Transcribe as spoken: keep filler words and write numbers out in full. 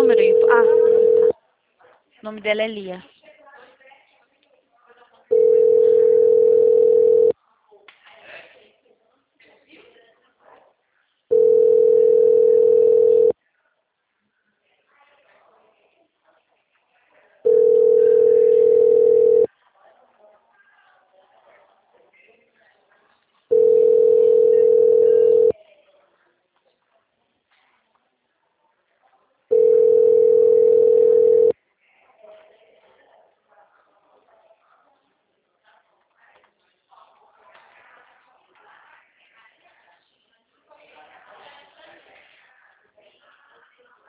número? e- Ah, o nome dela é Lia.